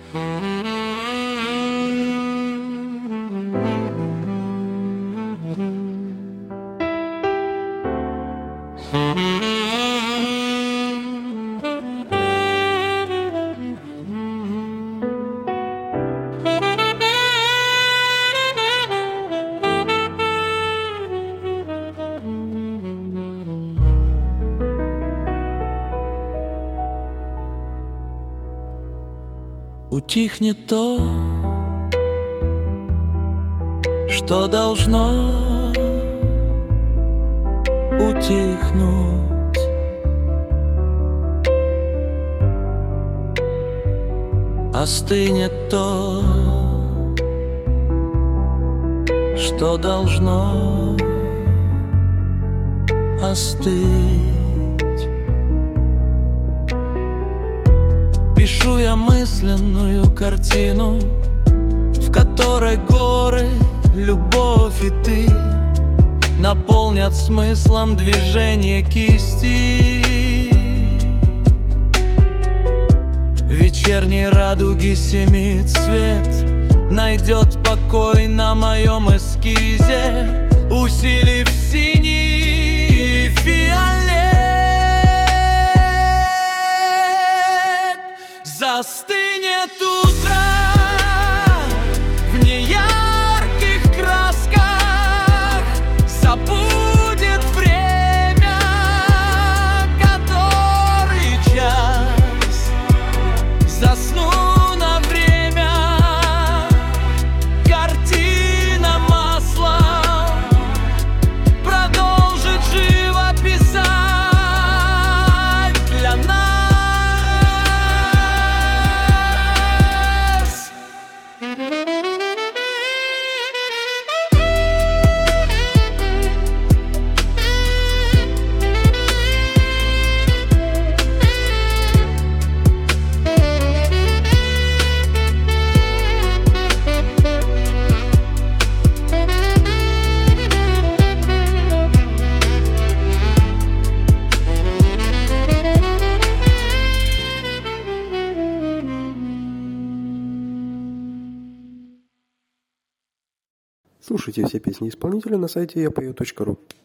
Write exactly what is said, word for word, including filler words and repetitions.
Утихнет то, что должно утихнуть. Остынет то, что должно остыть. Пишу я мысленную картину, в которой горы, любовь и ты наполнят смыслом движения кисти. Вечерней радуги семицвет найдет покой на моем эскизе, усилив синий и фиолет. Застынет утро в неярких красках, забудет время, который час. Засну на время, картина маслом продолжит живописать для нас. Слушайте все песни исполнителя на сайте я пою точка ру.